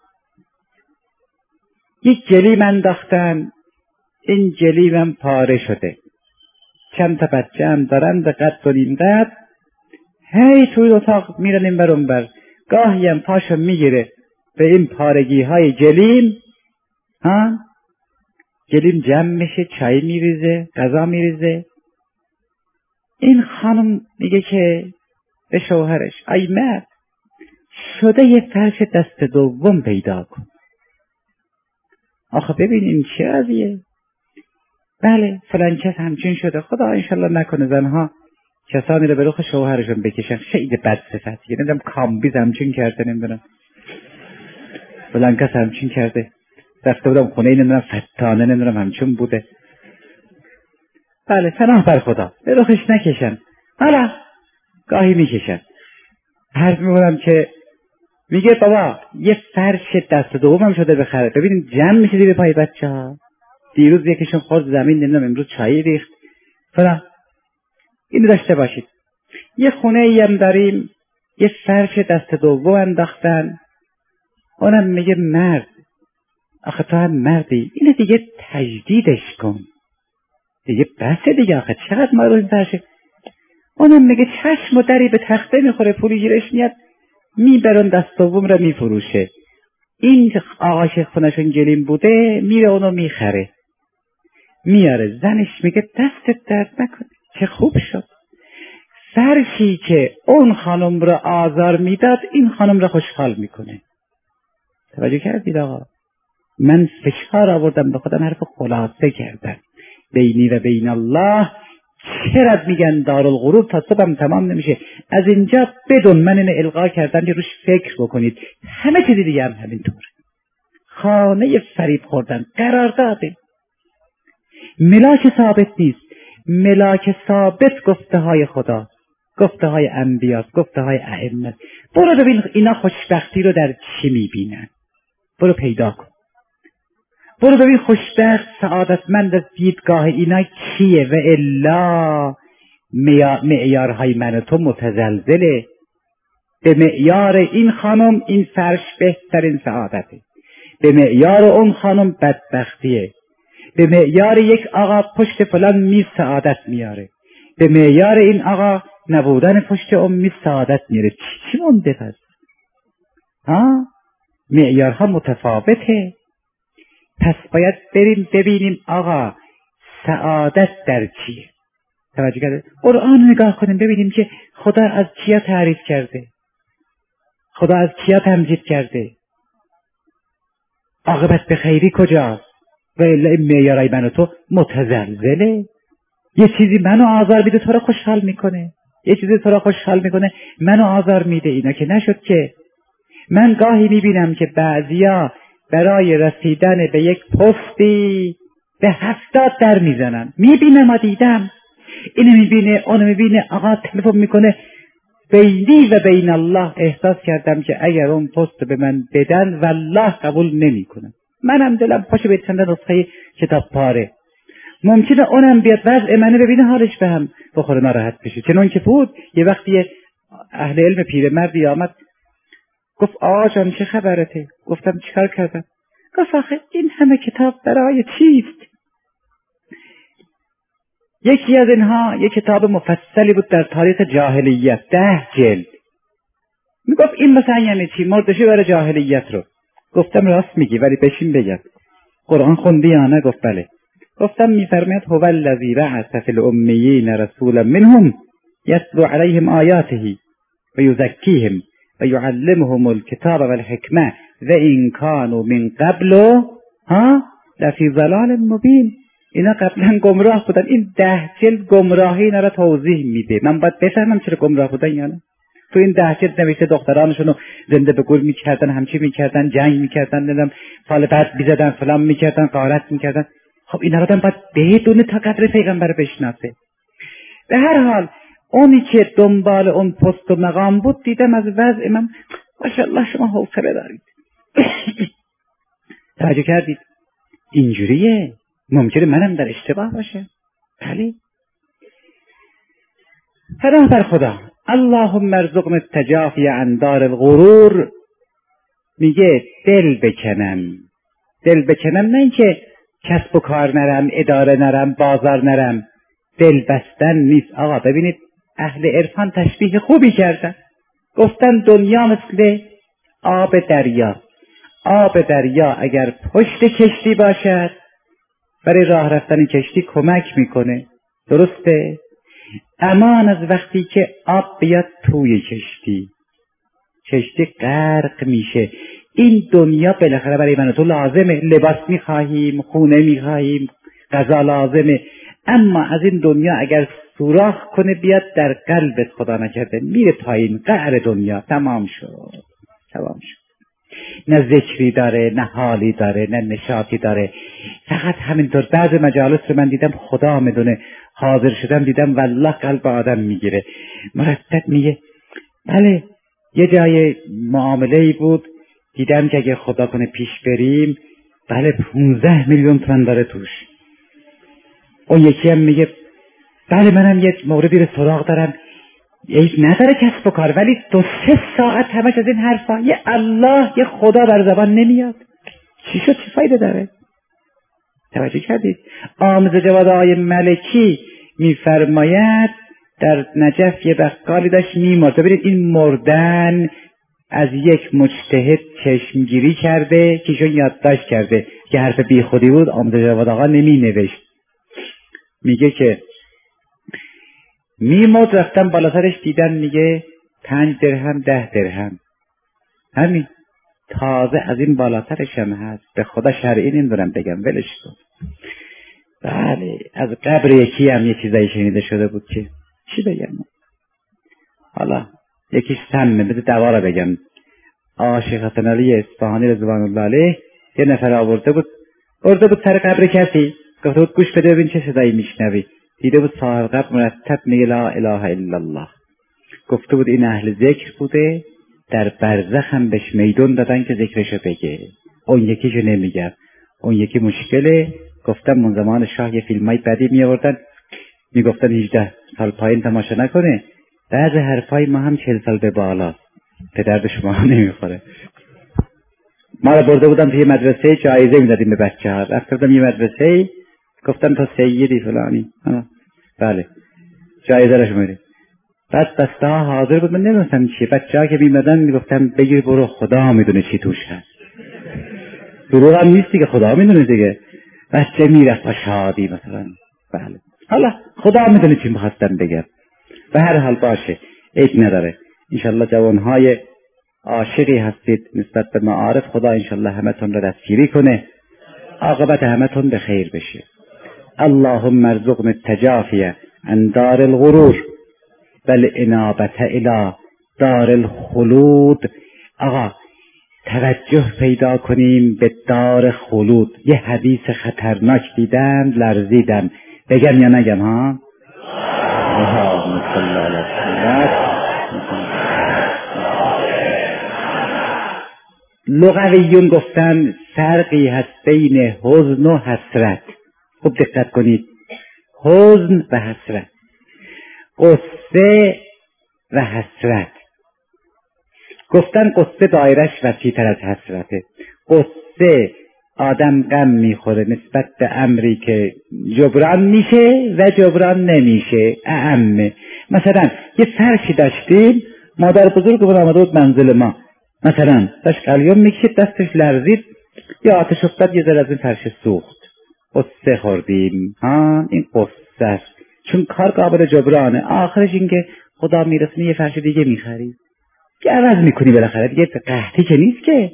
یک جلیم انداختن، این جلیم پاره شده، چند تا بچه هم دارن به قد و نیم قد، هی توی اتاق میرن این بر اون بر، گاهی هم پاشو میگیره به این پارگی های جلیم، جلیم جمع میشه، چای میریزه، غذا میریزه. این خانم میگه که به شوهرش ای مرد، شده یه فرش دست دوم پیدا کن. آخه ببینیم چه قضیه. بله فلان کس همچین شده، خدا انشالله نکنه زنها کسانی رو به رخ شوهرشون بکشن، خیلی بد صفتی، نمیدونم کامبیز همچین کرده، نمیدونم فلان کس همچین کرده، رفته بودم خونه نمیدونم فتانه نمیدونم همچین بوده. بله پناه بر خدا، به رخش نکشن. حالا گاهی میکشن. عرض میکنم که میگه بابا یه فرش دست دومم شده بخره، ببینیم جمع میشه زیر پای بچه‌ها. دیروز یکیشون خورد زمین، نمیدونم امروز چای ریخت فلان. اینو داشته باشید. یه خونه ای هم داریم، یه فرش دست دوم انداختن، اونم میگه مرد، آخه تو هم مردی، اینو دیگه تجدیدش کن دیگه، بسه دیگه، آخه چقدر ما رو این فرشه. اونم میگه چشم و دری به تخته میخوره، پولی گیرش میاد، میبرن دست دوم رو میفروشه. این آقا خونشون گلیم بوده، میره اونو میخره میاره. زنش میگه دستت درد نکنه، چه خوب شد، فرشی که اون خانم رو آزار میداد این خانم رو خوشحال میکنه. توجه کردید آقا؟ من فشار آوردم به خودم، حرف خلاصه کردم. بینی و بین الله چرا میگن دارالغرور تا صبحم تمام نمیشه. از اینجا بدون من اینو القا کردم که روش فکر بکنید. همه چیزی دیگه هم همینطور. خانه فریب خوردن، قرارداده، ملاک ثابت نیست. ملاک ثابت گفته های خدا، گفته های انبیاء، گفته های ائمه. برو ببین اینا خوشبختی رو در چی میبینن، برو پیدا کن. برو ببین خوشبخت سعادتمند از دیدگاه اینا کیه، و الا معیارهای من و تو متزلزله. به معیار این خانم این فرش بهترین سعادته، به معیار اون خانم بدبختیه، به معیار یک آقا پشت فلان میز سعادت میاره، به معیار این آقا نبودن پشت اون میز سعادت میاره. چی مونده پس؟ معیارها متفاوته. پس باید بریم ببینیم آقا سعادت در چیه. توجه کرده؟ قرآن نگاه کنیم ببینیم که خدا از کیا تعریف کرده، خدا از کیا تمجید کرده، عاقبت به خیری کجاست. و الا این معیارای من و تو متزلزله. یه چیزی منو آزار میده تو رو خوشحال میکنه، یه چیزی تو رو خوشحال میکنه منو آزار میده. اینا که نشد که. من گاهی میبینم که بعضیا برای رسیدن به یک پستی به 70 در میزنن. میبینم، دیدم، اینو میبینه اونو میبینه، آقا تلفن میکنه. بینی و بین الله احساس کردم که اگر اون پست به من بدن والله قبول نمیکنم. منم دلم پاشه به چند نسخه کتاب پاره. ممکنه اونم بیاد وضع منو ببینه حالش به هم بخوره، ناراحت بشه. چنون که بود یه وقتی اهل علم پیرمردی آمد گفت آقا جان چه خبرته؟ گفتم چیکار کردم؟ گفت آخه این همه کتاب برای چیست؟ یکی از اینها یک کتاب مفصلی بود در تاریخ جاهلیت، 10 جلد. میگفت این مثلا یعنی چی؟ مردشی برای جاهلیت رو. گفتم راست میگی، ولی بشین بگم قرآن خوندی یا نه؟ گفت بله. گفتم میفرماید هو الذی بعث فی الامیین رسولا منهم یتلو علیهم آیاته و یزکیهم و یعلمهم الکتاب والحکمه و ان کانوا من قبل لفی ضلال مبین. اینا قبلا گمراه بودن. این 10 جلد گمراهی اینا را توضیح میده. من باید بفهمم چرا گمراه بودن یا نه. تو این 10 جلد نوشته دخترانشونو زنده به گور میکردن، همچی میکردن، جنگ میکردن، نمیدونم فال بعد میزدن، فلان میکردن، غارت میکردن. خب اینا را باید بدون تا قدر پیغمبر بشناسه. به هر حال اونی که دنبال اون پست و مقام بود دیدم از وضع من ماشاءالله شما حوصله دارید. توجه کردید؟ اینجوریه. ممکنه منم در اشتباه باشه. بله. پناه بر خدا. اللهم ارزقنا التجافی عن دار الغرور. میگه دل بکنم نه اینکه کسب و کار نرم، اداره نرم، بازار نرم. دل بستن نیست آقا. ببینید اهل عرفان تشبیه خوبی کردن، گفتن دنیا مثل آب دریا. آب دریا اگر پشت کشتی باشد برای راه رفتن کشتی کمک میکنه، درسته؟ امان از وقتی که آب بیاد توی کشتی غرق میشه. این دنیا بالاخره برای من و تو لازمه. لباس میخواهیم، خونه میخواهیم، غذا لازمه. اما از این دنیا اگر سوراخ کنه بیاد در قلبت، خدا نکرده میره پایین، قعر دنیا تمام شد. نه ذکری داره، نه حالی داره، نه نشاطی داره. فقط همینطور. بعض مجالس رو من دیدم خدا میدونه، حاضر شدم دیدم والله قلب آدم میگیره. مرتب میگه بله یه جای معامله‌ای بود، دیدم که اگه خدا کنه پیش بریم، بله 15 میلیون تومان داره توش. اون یکی هم میگه بله منم یه موردی رو سراغ دارم، عیب نداره کسب و کار، ولی 2-3 ساعت همش از این حرفا، یه الله یه خدا بر زبان نمیاد. چی شد؟ چه فایده داره؟ توجه کردید؟ آموزه جواد آقای ملکی میفرماید در نجف یه بقالی داشت میمرد. ببینید این مردن از یک مجتهد چشمگیری کرده که ایشون یادداشت کرده که حرف بی خودی بود، آموزه جواد آقا نمی نوشت. میگه که میمرد، رفتم بالا سرش دیدن میگه 5 درهم 10 درهم، همین تازه از این بالاترش هم هست. به خدا شرعی نمیدونم بگم، ولش کن. بله از قبر یکی هم یه چیزایی شنیده شده بود که چی بگم، حالا یکیش سمه، بذار دوا رو بگم. شیخ حسن علی اصفهانی رضوان الله علیه یه نفر آورده بود سر قبر کسی، گفته بود گوش بده ببین چه صدایی میشنوی. دیده بود صاحب قبر مرتب میگه لا اله الا الله. گفته بود این اهل ذکر بوده، در برزخ هم بهش میدون دادن که ذکرشو بگه. اون یکیشو نمیگم، اون یکی مشکله. گفتم اون زمان شاه یه فیلمای بدی می آوردن، میگفتن 18 سال پایین تماشا نکنه، بعض حرفای ما هم 40 سال به بالا، به درد شما نمیخوره. ما رو برده بودم توی مدرسه، جایزه میدادیم به بچه ها. رفتم یه مدرسه، گفتم تا سیدی فلانی، بله جایزه رو شمارید. بعد بسته ها حاضر بود، من نمیدونستم چیه. بچه ها که میمدن میگفتم بگیر برو، خدا میدونه چی توش هست. دروغ هم نیست دیگه، خدا میدونه دیگه. بچه میرفت با شادی مثلا. بله حالا خدا میدونه چی میخواستم بگم. به هر حال باشه، عیب نداره. انشالله جوانهای عاشقی هستید نسبت به معارف، خدا انشالله همتون رو دستگیری کنه، عاقبت همتون به خیر بشه. اللهم ارزقنا التجافی عن دار الغرور بل انابت الى دار الخلود. آقا توجه پیدا کنیم به دار خلود. یه حدیث خطرناک دیدم لرزیدم، بگم یا نگم ها؟ لغویون گفتن فرقی هست بین حزن و حسرت. خوب دقت کنید، حزن و حسرت، قصه و حسرت. گفتن قصه دایرش وسیع‌تر از حسرته. قصه آدم غم میخوره نسبت به امری که جبران میشه و جبران نمیشه، اعمه. مثلا یه فرشی داشتیم، مادر بزرگمون آمده بود منزل ما، مثلا داشت قلیون میکشید، دستش لرزید، یا آتش افتاد، یه ذره از این فرش سوخت، قصه خوردیم. این قصه است، چون کار قابل جبرانه. آخرش این که خدا میرسونه یه فرش دیگه میخری، که عوض میکنی بالاخره دیگه، قحطی که نیست که.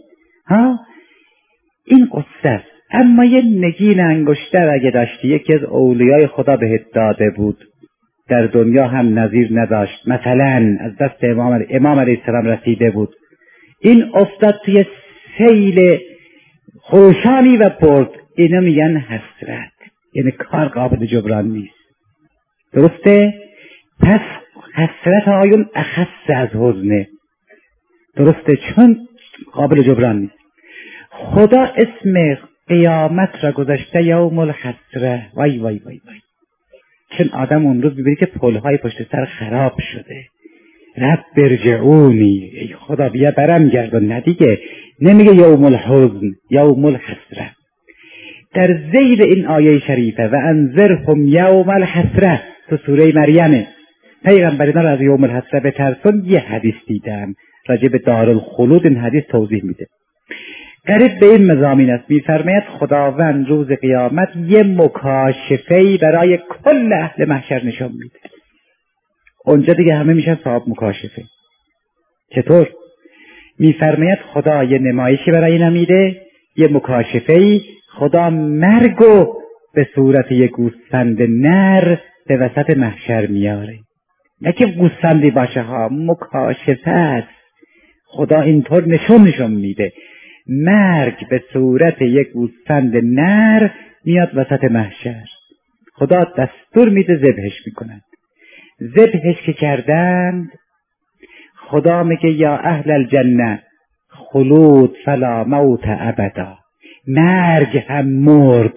این قصه است. اما یه نگین انگشتر اگه داشتی، یکی از اولیای خدا بهت داده بود، در دنیا هم نظیر نداشت، مثلا از دست امام علیه السلام رسیده بود، این افتاد توی سیل خروشانی و برد، اینا میگن حسرت، یعنی کار قابل جبران نیست. درسته؟ پس حسرت آیون اخص از حزنه، درسته، چون قابل جبران نیست. خدا اسم قیامت را گذاشته یوم الحسره. وای وای وای وای، چون آدم اون روز میبینی که پلهای پشت سر خراب شده، رب ارجعونی، ای خدا بیا برم گردن، نه دیگه نمیگه یوم الحزن، یوم الحسره. در ذیل این آیه شریفه و انذرهم یوم الحسره تو سوره مریمه، پیغمبر اینا از یوم الحسره بترسون. یه حدیث دیدم راجع به دارالخلود، این حدیث توضیح میده، قریب به این مضامین است. میفرماید خداوند روز قیامت یه مکاشفه‌ای برای کل اهل محشر نشون میده. اونجا دیگه همه میشن صاحب مکاشفه. چطور؟ میفرماید خدا یه نمایشی برای اینا میده، یه مکاشفه‌ای. خدا مرگو به صورت یه گوسفند نر به وسط محشر میاره، نه که گوسفندی باشه ها، مکاشفه است. خدا اینطور نشون میده، مرگ به صورت یک گوسفند نر میاد وسط محشر، خدا دستور میده ذبحش میکنند. ذبحش که کردند، خدا میگه یا اهل الجنه خلود فلا موت ابدا، مرگ هم مرد.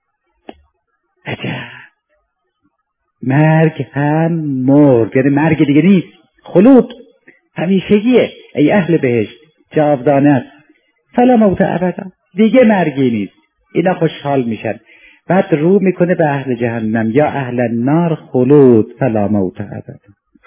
عجب، مرگ هم مرد، یعنی مرگ دیگه نیست، خلود همیشگیه. ای اهل بهشت جاودانه است. فلا موت ابدا، دیگه مرگی نیست. اینا خوشحال میشن. بعد رو میکنه به اهل جهنم یا اهل النار خلود فلا موت ابدا.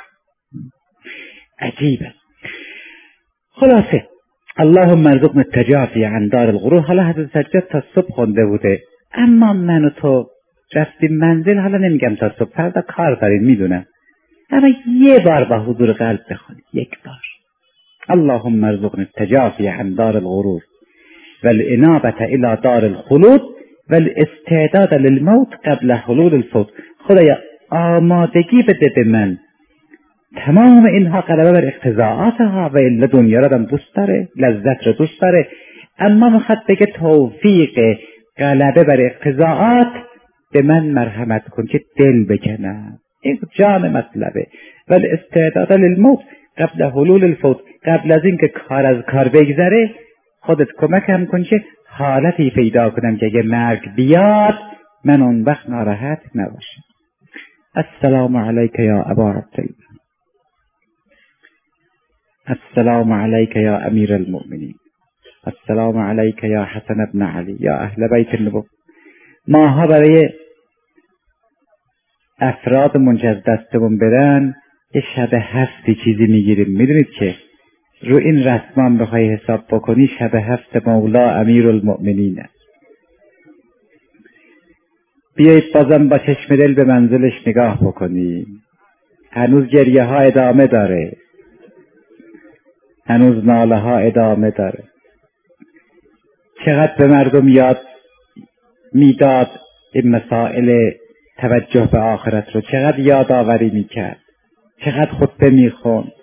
عجیبه. خلاصه اللهم ارزقنا التجافی عن دار الغرور. حالا حضرت سجاد تا صبح خونده بوده، اما من و تو رفتیم منزل. حالا نمیگم تا صبح، فردا کار داریم میدونم، اما یه بار با حضور قلب بخونید، یک بار. اللهم ارزقنا التجافی عن دار الغرور والانابة الى دار الخلود والاستعداد للموت قبل حلول الفوت. خدایا آمادگی بده به من تمام اینها غلبه بر اقتضاعاتها و الا دنیا را دوست داره، لذت را دوست داره، اما میخواد بگه توفیق غلبه بر اقتضاعات به من مرحمت کن که دل بکنم. این جان مطلبه. ولی استعداد للموت قبل حلول الفوت، قبل از اینکه کار از کار بگذره خودت کمکم کن که حالتی پیدا کنم که اگه مرگ بیاد من اون وقت ناراحت نباشم. السلام علیک یا ابا عبدالله، السلام علیک یا امیر المؤمنین، السلام علیک یا حسن ابن علی یا اهل بیت النبوة. ماها برای افراد منجز از دستمون برن یه شب هفتی چیزی میگیریم. میدونید که رو این رسمان بخوای حساب بکنی شب هفت مولا امیر المؤمنین. بیایید بازم با چشم دل به منزلش نگاه بکنیم. هنوز گریه ها ادامه داره، هنوز ناله ها ادامه داره. چقدر به مردم یاد میداد این مسائل توجه به آخرت رو، چقدر یادآوری میکرد، چقدر خطبه میخوند،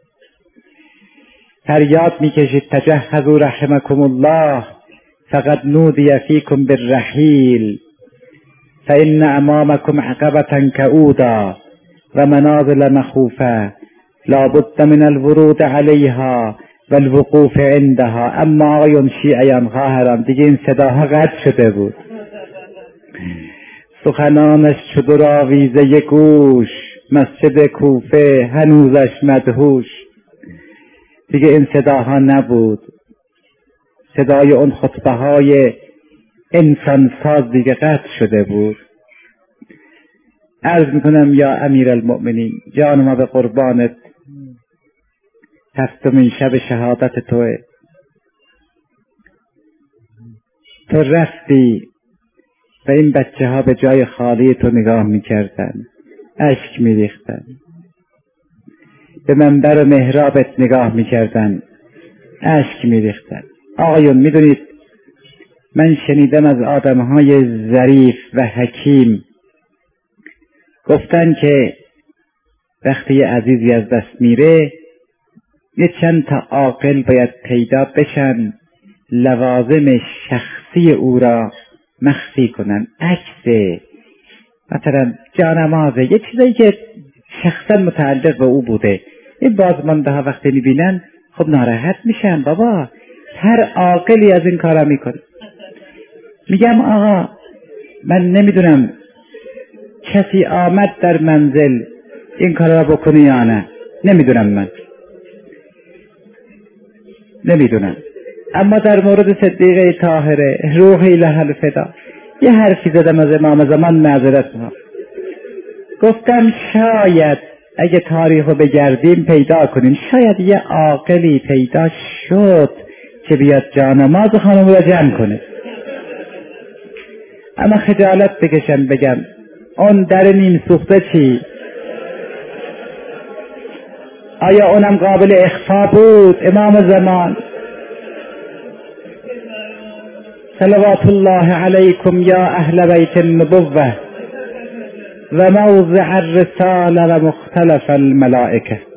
فریاد میکشید تجهزوا رحمکم الله فقد نودی فیکم بالرحیل فإن امامکم عقبة کعودا و منازل مخوفه لا بد من الورود علیها و الوقوف عندها. اما آقایون شیعیان خواهران دیگه این صداها قطع شده بود، سخنانش چو در آویزه گوش، مسجد کوفه هنوزش مدهوش. دیگه این صداها نبود، صدای اون خطبه های انسان ساز دیگه قطع شده بود. عرض میکنم یا امیر المؤمنین، جان ما به قربانت، هفتمین شب شهادت توه. تو رفتی و این بچه ها به جای خالی تو نگاه میکردن، اشک میریختن، به منبر و محرابت نگاه میکردن، اشک میریختن. آقایون میدونید من شنیدم از آدمهای ظریف و حکیم گفتن که وقتی یه عزیزی از دست میره یه چند تا عاقل باید پیدا بشن لوازم شخصی او را مخفی کنن، عکس مثلا جانمازه، یه چیزایی که شخصا متعلق به او بوده. این بازمانده ها وقتی میبینن خب ناراحت میشن. بابا هر عاقلی از این کارا میکنه. میگم آقا من نمیدونم کسی آمد در منزل این کارا بکنه یا نه، نمیدونم، من نمیدونم. اما در مورد صدیقه طاهره روحی لها الفدا یه حرفی زدم از امام زمان، معذرت ها، گفتم شاید اگه تاریخو بگردیم پیدا کنیم شاید یه عاقلی پیدا شد که بیاد جانماز خانم رو جمع کنه. اما خجالت بکشم بگم اون در نیم سوخته چی؟ آیا اونم قابل اخفا بود؟ امام زمان صلوات الله علیکم یا اهل بیت النبوة و موضع الرسالة و مختلف الملائکه.